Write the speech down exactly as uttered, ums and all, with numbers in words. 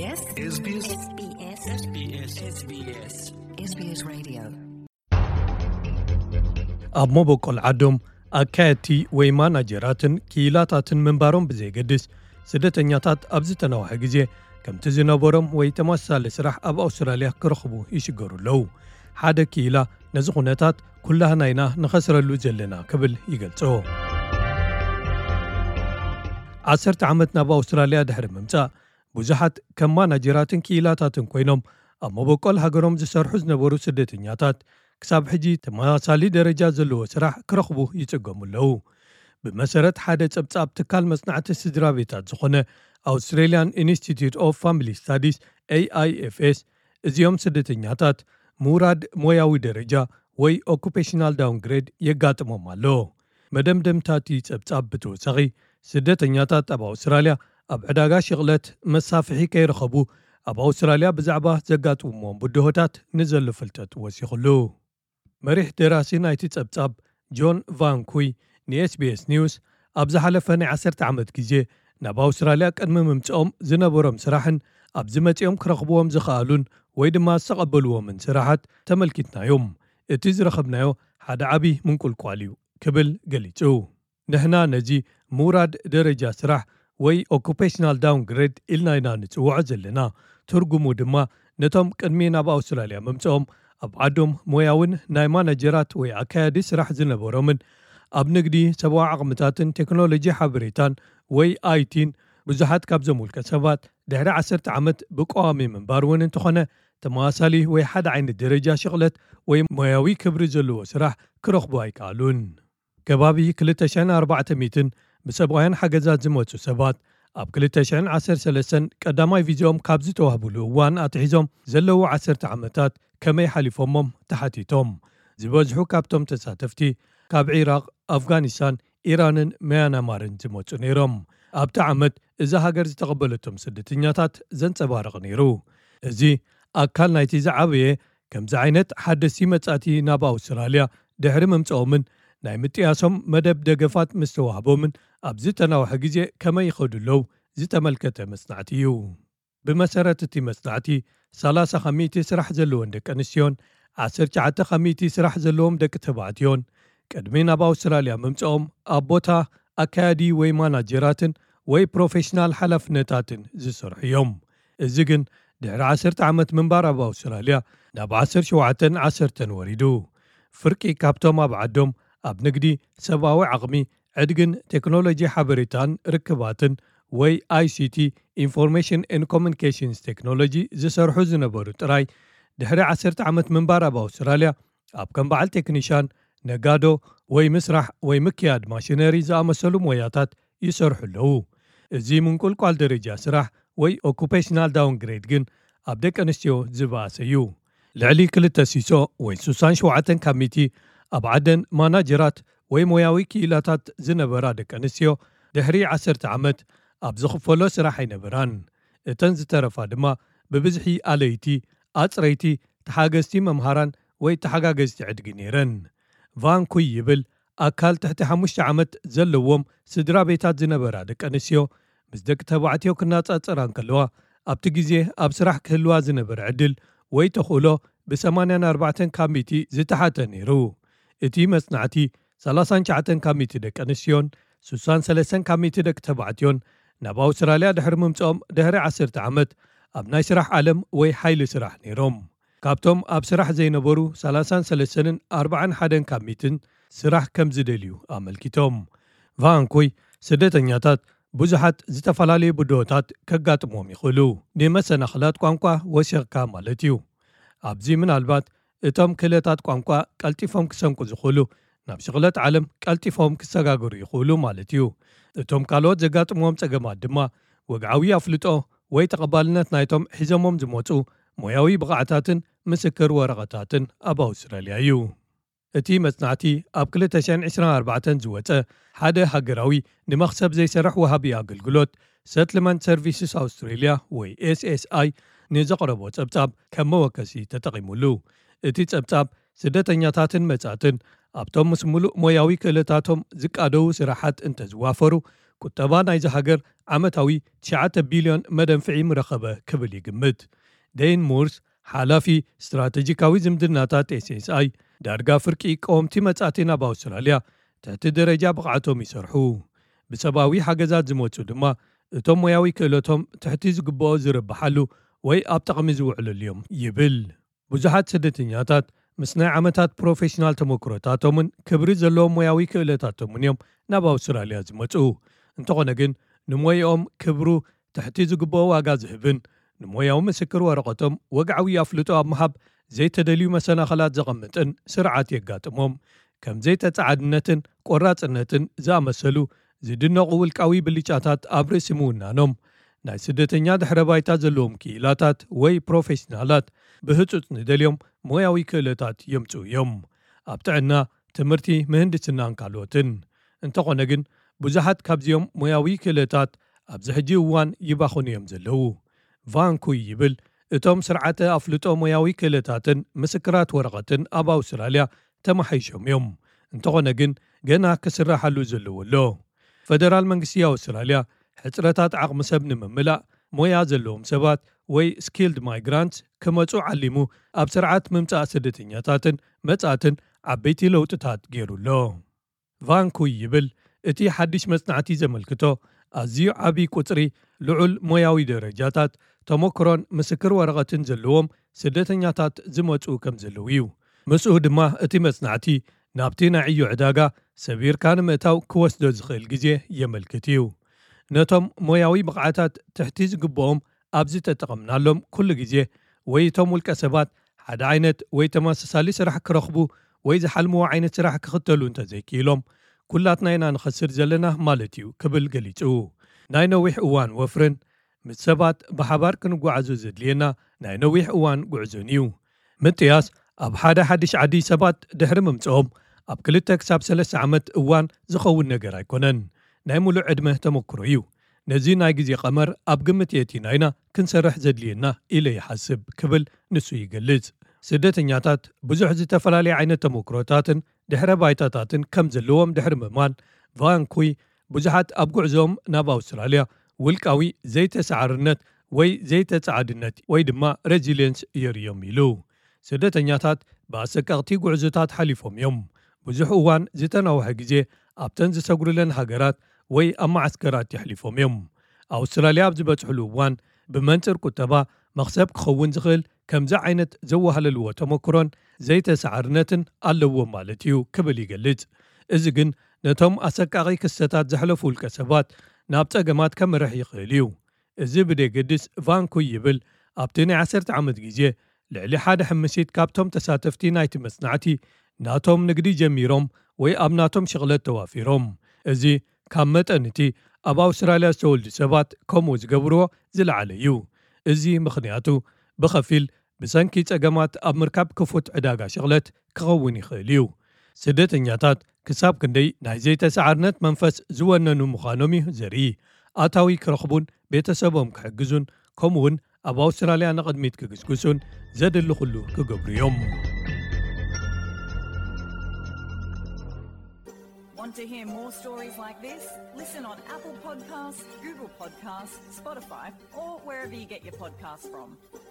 ኤስ ቢ ኤስ ኤስ ቢ ኤስ ኤስ ቢ ኤስ ኤስ ቢ ኤስ ኤስ ቢ ኤስ Radio ኣብ ሞቦቆል ዓዶም ኣካየቲ ወይ ማናጀራትን ኪላታትን መንባሮም ብዘይገድስ ስደተኛታት ኣብ ዝተነውሐ ግዜ ከምቲ ዝነበሮም ወይ ተመሳሳሊ ስራሕ ኣብ ኣውስትራልያ ክረኽቡ ይሽገሩ ኣለዉ። ሓደ ኪላ ነዚ ኩነታት ኩላህና ኢና ንኸስረሉ ዘለና ክብል ይገልጾ። ዓሰርተ ዓመት ናብ ኣውስትራልያ ድሕሪ ምምጻእ ብዙሓት ከም ማናጀራትን ኪላታትን ኮይኖም ኣብ ሞቦቆል ሃገሮም ዝሰርሑ ዝነበሩ ስደተኛታት ክሳብ ሕጂ ተመሳሳሊ ደረጃ ዘለዎ ስራሕ ክረኽቡ ይጽገሙ ኣለዉ። ብመሰረት ሓደ ጸብጻብ ትካል መጽናዕቲ ስድራ ቤታት ዝኾነ Australian Institute of Family Studies A I F S እዚኦም ስደተኛታት ሙራድ ሞያዊ ደረጃ ወይ occupational downgrade የጋጥሞም ኣሎ። መደምደምታቲ ጸብጻብ ብተወሳኺ ስደተኛታት ኣብ ኣውስትራልያ ኣብ ዕዳጋ ሽቕለት መሳፍሒ ከይረኸቡ ኣብ ኣውስትራልያ ብዛዕባ ዘጋጥሞም ብድሆታት ንዘሎ ፍልጠት ወሲኹሉ። መሪሕ ደራሲ ናይቲ ጸብጻብ ጆን ቫን ኩይ ንኤስ ቢ ኤስ ኒውስ ኣብ ዝሓለፈ ናይ ዓሰርተ ዓመት ግዜ ናብ ኣውስትራልያ ቅድሚ ምምጽኦም ዝነበሮም ስራሕን ኣብ ዝመጽኦም ክረኽብዎም ዝኽኣሉን ወይ ድማ ዝተቐበልዎምን ስራሓት ተመልኪትናዮም። እቲ ዝረኸብናዮ ሓደ ዓብዪ ምንቁልቋል እዩ ክብል ገሊጹ። ንሕና ነዚ ሙራድ ደረጃ ስራሕ ወይ occupational downgrade ኢልና ኢና ንጽውዖ ዘለና። ትርጉሙ ድማ ነቶም ቅድሚ ናብ ኣውስትራልያ ምምጽኦም ኣብ ዓዶም ሞያውን ናይ ማናጀራት ወይ ኣካያዲ ስራሕ ዝነበሮምን ኣብ ንግዲ ሰብኣዊ ዓቕምታትን ቴክኖሎጂ ሓበሬታን ወይ ኣይቲን ብዙሓት ካብዞም ውልቀ ሰባት ድሕሪ ዓሰርተ ዓመት ብቋሚ ምንባር እውን እንተኾነ ተመሳሳሊ ወይ ሓደ ዓይነት ደረጃ ሽቕለት ወይ ሞያዊ ክብሪ ዘለዎ ስራሕ ክረኽቡ ኣይከኣሉን። ከባቢ ክልተ ሽሕን ኣርባዕተ ሚእትን ብሰብኣውያን ሓገዛት ዝመፁ ሰባት ኣብ ክልተ ሽሕን ዓሰርተ ሰለስተን ቀዳማይ ቪዝኦም ካብ ዝተዋህብሉ እዋን ኣትሒዞም ዘለዉ ዓሰርተ ዓመታት ከመይ ሓሊፎሞም ተሓቲቶም። ዝበዝሑ ካብቶም ተሳተፍቲ ካብ ዒራቅ፣ ኣፍጋኒስታን፣ ኢራንን መያናማርን ዝመፁ ነይሮም። ኣብቲ ዓመት እዛ ሃገር ዝተቐበለቶም ስደተኛታት ዘንጸባርቕ ነይሩ። እዚ ኣካል ናይቲ ዝዓበየ ከምዚ ዓይነት ሓደስቲ መጻእቲ ናብ ኣውስትራልያ ድሕሪ ምምጽኦምን ናይ ምጥያሶም መደብ ደገፋት ምስ ተዋህቦምን ኣብ ዝተናውሐ ግዜ ከመይ ይኸዱለው ዝተመልከተ መጽናዕቲ እዩ። ብመሰረት እቲ መጽናዕቲ ሰላሳ ከሚእቲ ስራሕ ዘለዎን ደቂ ኣንስትዮን ዓሰርተ ሸውዓተ ከሚእቲ ስራሕ ዘለዎም ደቂ ተባዕትዮን ቅድሚ ናብ ኣውስትራልያ ምምጽኦም ኣብ ቦታ ኣካያዲ ወይ ማናጀራትን ወይ ፕሮፌሽናል ሓላፍነታትን ዝሰርሑ እዮም። እዚ ግን ድሕሪ ዓሰርተ ዓመት ምንባር ኣብ ኣውስትራልያ ናብ ዓሰርተ ሸውዓተን ዓሰርተን ወሪዱ። ፍርቂ ካብቶም ኣብ ዓዶም ኣብ ንግዲ ሰብኣዊ ዓቕሚ ዕድግን ቴክኖሎጂ ሓበሬታን ርክባትን ወይ አይ ሲ ቲ ኢንፎርሜሽን ኤንድ ኮሚኒኬሽንስ ቴክኖሎጂ ዝሰርሑ ዝነበሩ ጥራይ ድሕሪ ዓሰርተ ዓመት ምንባር ኣብ ኣውስትራልያ ኣብ ከም በዓል ቴክኒሻን፣ ነጋዶ ወይ ምስራሕ ወይ ምክያድ ማሽነሪ ዝኣመሰሉ ሞያታት ይሰርሑ ኣለዉ። እዚ ምንቁልቋል ደረጃ ስራሕ ወይ occupational downgrade ግን ኣብ ደቂ ኣንስትዮ ዝበኣሰ እዩ። ልዕሊ ክልተ ሲሶ ወይ ስድሳ ሸውዓተ ካሚቲ ኣብ ዓደን ማናጀራት ወይ ሞያዊ ክኢላታት ዝነበራ ደቂ ኣንስትዮ ድሕሪ ዓሰርተ ዓመት ኣብ ዝኽፈሎ ስራሕ ኣይነበራን። እተን ዝተረፋ ድማ ብብዝሒ ኣለይቲ፣ ኣጽረይቲ፣ ተሓገዝቲ መምሃራን ወይ ተሓጋገዝቲ ዕድጊ ነይረን። ቫን ኩይ ይብል ኣካል ትሕቲ ሓሙሽተ ዓመት ዘለዎም ስድራ ቤታት ዝነበራ ደቂ ኣንስትዮ ምስ ደቂ ተባዕትዮ ክናጻጸራ እንከለዋ ኣብቲ ግዜ ኣብ ስራሕ ክህልዋ ዝነበረ ዕድል ወይ ተኽእሎ ብሰማንያ ኣርባዕተ ካሚቲ ዝተሓተ ነይሩ። እቲ መጽናዕቲ ሰላሳ ሸውዓተ ካሚቲ ደቂ ኣንስትዮን ስድሳ ወሰን ካሚቲ ደቂ ተባዕትዮን ናብ ኣውስትራልያ ድሕሪ ምምጽኦም ድሕሪ ዓሰርተ ዓመት ኣብ ናይ ስራሕ ዓለም ወይ ሓይሊ ስራሕ ነይሮም። ካብቶም ኣብ ስራሕ ዘይነበሩ ሰላሳ ወሰን ኣርባዓ ሓደ ካሚትን ስራሕ ከም ዝደልዩ ኣመልኪቶም። ቫን ኩይ ስደተኛታት ብዙሓት ዝተፈላለዩ ብድሆታት ከጋጥሞም ይኽእሉ። ንመሰናኽላት ቋንቋ ወሲኽካ ማለት እዩ። ኣብዚ ምናልባት እቶም ክእለታት ቋንቋ ቀልጢፎም ክሰንቁ ዝኽእሉ ናብ ሽቕለት ዓለም ቀልጢፎም ክሰጋገሩ ይኽእሉ ማለት እዩ። እቶም ካልኦት ዘጋጥሞም ጸገማት ድማ ወግዓዊ ኣፍልጦ ወይ ተቐባልነት ናይቶም ሒዞሞም ዝመፁ ሞያዊ ብቕዓታትን ምስክር ወረቐታትን ኣብ ኣውስትራልያ እዩ። እቲ መጽናዕቲ ኣብ ክልተ ሽሕን ዒስራን ኣርባዕተን ዝወፀ ሓደ ሃገራዊ ንመኽሰብ ዘይሰርሕ ወሃቢ ኣገልግሎት ሰትልመንት ሰርቪስስ ኣውስትራልያ ወይ ኤስ ኤስ ኣይ ንዘቕረቦ ጸብጻብ ከም መወከሲ ተጠቒሙሉ። እቲ ጸብጻብ ስደተኛታትን መጻትን ኣብቶም ምስ ሙሉእ ሞያዊ ክእለታቶም ዝቃደው ስራሓት እንተዝዋፈሩ ቁጠባ ናይዚ ሃገር ዓመታዊ ትሽዓተ ቢልዮን መደንፍዒ ምረኸበ ክብል ይግምት። ዴን ሞርስ ሓላፊ ስትራቴጂካዊ ዝምድናታት ኤስ ኤስ ኣይ ዳርጋ ፍርቂ ቀወምቲ መጻእቲ ናብ ኣውስትራልያ ትሕቲ ደረጃ ብቕዓቶም ይሰርሑ፣ ብሰብኣዊ ሓገዛት ዝመፁ ድማ እቶም ሞያዊ ክእለቶም ትሕቲ ዝግብኦ ዝርብሓሉ ወይ ኣብ ጠቕሚ ዝውዕሉሉ እዮም ይብል። ብዙሓት ስደተኛታት ምስ ናይ ዓመታት ፕሮፌሽናል ተመክሮታቶምን ክብሪ ዘለዎም ሞያዊ ክእለታቶምን እዮም ናብ ኣውስትራልያ ዝመፁ። እንተኾነ ግን ንሞይኦም ክብሩ ትሕቲ ዝግብኦ ዋጋ ዝህብን ንሞያዊ ምስክር ወረቐቶም ወግዓዊ ኣፍልጦ ኣብ ምሃብ ዘይተደልዩ መሰናኸላት ዘቐምጥን ስርዓት የጋጥሞም፣ ከም ዘይተፀዓድነትን ቆራፅነትን ዝኣመሰሉ ዝድነቑ ውልቃዊ ብልጫታት ኣብ ርእሲ ምውናኖም ናይ ስደተኛ ድሕረ ባይታ ዘለዎም ክኢላታት ወይ ፕሮፌሽናላት ብህፁፅ ንደልዮም ሞያዊ ክእለታት የምፁ እዮም፣ ኣብ ጥዕና፣ ትምህርቲ፣ ምህንድስናን ካልኦትን። እንተኾነ ግን ብዙሓት ካብዚኦም ሞያዊ ክእለታት ኣብዚ ሕጂ እዋን ይባኽኑ እዮም ዘለዉ። ቫንኩይ ይብል እቶም ስርዓተ ኣፍልጦ ሞያዊ ክእለታትን ምስክራት ወረቐትን ኣብ ኣውስትራልያ ተመሓይሾም እዮም፣ እንተኾነ ግን ገና ክስራሓሉ ዘለዎ ኣሎ። ፈደራል መንግስቲ ኣውስትራልያ ሕፅረታት ዓቕሚ ሰብ ንምምላእ ሞያ ዘለዎም ሰባት ወይ ስኪልድ ማይግራንትስ ክመፁ ዓሊሙ ኣብ ስርዓት ምምፃእ ስደተኛታትን መጻእትን ዓበይቲ ለውጥታት ገይሩሎ። ቫንኩይ ይብል እቲ ሓድሽ መጽናዕቲ ዘመልክቶ ኣዝዩ ዓብዪ ቁፅሪ ልዑል ሞያዊ ደረጃታት ተመክሮን ምስክር ወረቐትን ዘለዎም ስደተኛታት ዝመፁ ከም ዘለዉ እዩ። ምስኡ ድማ እቲ መጽናዕቲ ናብቲ ናይ ዕዮ ዕዳጋ ሰቢርካ ንምእታው ክወስዶ ዝኽእል ግዜ የመልክት እዩ። ነቶም ሞያዊ ብቕዓታት ትሕቲ ዝግብኦም ኣብዚ ተጠቐምናሎም ኩሉ ግዜ ወይ እቶም ውልቀ ሰባት ሓደ ዓይነት ወይ ተመሳሳሊ ስራሕ ክረኽቡ ወይ ዝሓልምዎ ዓይነት ስራሕ ክኽተሉ እንተዘይክኢሎም ኩላትና ኢና ንኸስር ዘለና ማለት እዩ ክብል ገሊጹ። ናይ ነዊሕ እዋን ወፍርን ምስ ሰባት ብሓባር ክንጓዓዙ ዘድልየና ናይ ነዊሕ እዋን ጉዕዞን እዩ። ምጥያስ ኣብ ሓደ ሓድሽ ዓዲ ሰባት ድሕሪ ምምፅኦም ኣብ ክልተ ክሳብ ሰለስተ ዓመት እዋን ዝኸውን ነገር ኣይኮነን፣ ናይ ሙሉእ ዕድመ ተመክሮ እዩ። ነዚ ናይ ግዜ ቀመር ኣብ ግምት የቲና ኢና ክንሰርሕ ዘድልየና ኢለ ይሓስብ ክብል ንሱ ይገልጽ። ስደተኛታት ብዙሕ ዝተፈላለየ ዓይነት ተመክሮታትን ድሕረ ባይታታትን ከም ዘለዎም ድሕሪ ምእማን ቫንኩይ ብዙሓት ኣብ ጉዕዞም ናብ ኣውስትራልያ ውልቃዊ ዘይተሰዓርነት ወይ ዘይተፀዓድነት ወይ ድማ ሬዚሊየንስ የርዮም ኢሉ። ስደተኛታት ብኣሰቃቕቲ ጉዕዞታት ሓሊፎም እዮም ብዙሕ እዋን ዝተናውሐ ግዜ ኣብተን ዝሰጉርለን ሃገራት ወይ ኣብ ማዓስከራት ይሕሊፎም እዮም። ኣውስትራልያ ኣብ ዝበፅሕሉ እዋን ብመንፅር ቁጠባ መኽሰብ ክኸውን ዝኽእል ከምዚ ዓይነት ዘወሃለልዎ ተመክሮን ዘይተሰዓርነትን ኣለዎም ማለት እዩ ክብል ይገልጽ። እዚ ግን ነቶም ኣሰቃቒ ክስተታት ዘሕለፉ ውልቀ ሰባት ናብ ፀገማት ከመርሕ ይኽእል እዩ። እዚ ብደገድስ ቫንኩይ ይብል ኣብቲ ናይ ዓሰርተ ዓመት ግዜ ልዕሊ ሓደ ሕምሲት ካብቶም ተሳተፍቲ ናይቲ መጽናዕቲ ናቶም ንግዲ ጀሚሮም ወይ ኣብ ናቶም ሽቕለት ተዋፊሮም። እዚ ካብ መጠን እቲ ኣብ ኣውስትራልያ ዝተወልዱ ሰባት ከምኡ ዝገብርዎ ዝለዓለ እዩ። እዚ ምኽንያቱ ብኸፊል ብሰንኪ ፀገማት ኣብ ምርካብ ክፉት ዕዳጋ ሽቕለት ክኸውን ይኽእል እዩ። ስደተኛታት ክሳብ ክንደይ ናይ ዘይተሰዓርነት መንፈስ ዝወነኑ ምዃኖም እዩ ዘርኢ። ኣታዊ ክረኽቡን ቤተሰቦም ክሕግዙን ከምኡውን ኣብ ኣውስትራልያ ንቕድሚት ክግስግሱን ዘድሊ ኩሉ ክገብሩ እዮም። Want to hear more stories like this? Listen on Apple Podcasts, Google Podcasts, Spotify, or wherever you get your podcasts from.